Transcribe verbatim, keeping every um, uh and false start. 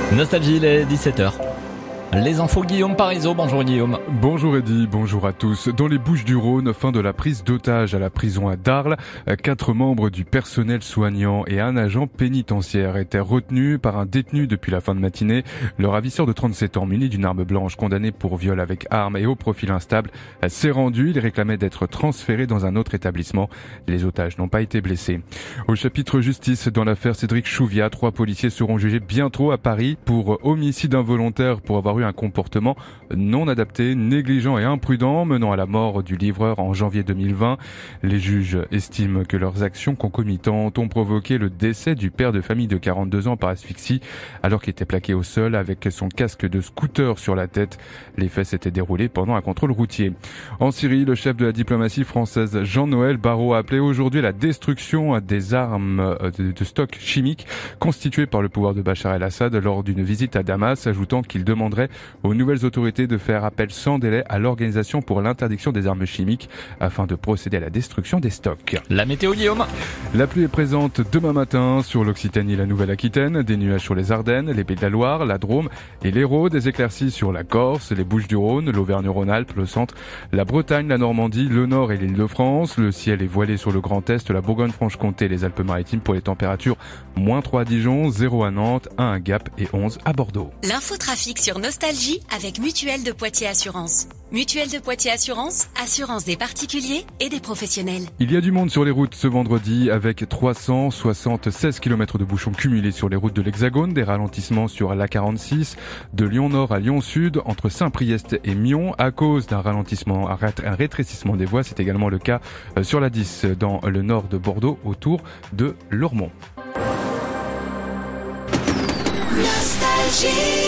Nostalgie, il est dix-sept heures. Les infos Guillaume Parisot, bonjour Guillaume. Bonjour Eddy, bonjour à tous. Dans les Bouches-du-Rhône, fin de la prise d'otage à la prison à Darles, quatre membres du personnel soignant et un agent pénitentiaire étaient retenus par un détenu depuis la fin de matinée. Le ravisseur de trente-sept ans, muni d'une arme blanche, condamné pour viol avec arme et au profil instable, s'est rendu. Il réclamait d'être transféré dans un autre établissement. Les otages n'ont pas été blessés. Au chapitre justice, dans l'affaire Cédric Chouviat, trois policiers seront jugés bientôt à Paris pour homicide involontaire pour avoir eu un comportement non adapté, négligent et imprudent menant à la mort du livreur en janvier deux mille vingt. Les juges estiment que leurs actions concomitantes ont provoqué le décès du père de famille de quarante-deux ans par asphyxie alors qu'il était plaqué au sol avec son casque de scooter sur la tête. Les faits s'étaient déroulés pendant un contrôle routier. En Syrie, le chef de la diplomatie française Jean-Noël Barrot a appelé aujourd'hui à la destruction des armes de, de stock chimiques constituées par le pouvoir de Bachar el-Assad lors d'une visite à Damas, ajoutant qu'il demanderait aux nouvelles autorités de faire appel sans délai à l'Organisation pour l'interdiction des armes chimiques afin de procéder à la destruction des stocks. La météo Guillaume. La pluie est présente demain matin sur l'Occitanie et la Nouvelle-Aquitaine, des nuages sur les Ardennes, les Pays de la Loire, la Drôme et l'Hérault, des éclaircies sur la Corse, les Bouches-du-Rhône, l'Auvergne-Rhône-Alpes, le centre, la Bretagne, la Normandie, le Nord et l'Île-de-France. Le ciel est voilé sur le Grand Est, la Bourgogne-Franche-Comté et les Alpes-Maritimes pour les températures moins trois à Dijon, zéro à Nantes, un à Gap et onze à Bordeaux. L'infotrafic sur Nostalgie avec Mutuelle de Poitiers Assurance. Mutuelle de Poitiers Assurance, assurance des particuliers et des professionnels. Il y a du monde sur les routes ce vendredi avec trois cent soixante-seize kilomètres de bouchons cumulés sur les routes de l'Hexagone, des ralentissements sur l'A quarante-six, de Lyon-Nord à Lyon-Sud, entre Saint-Priest et Mion, à cause d'un ralentissement, un rétrécissement des voies. C'est également le cas sur l'A dix dans le nord de Bordeaux, autour de Lormont. Nostalgie.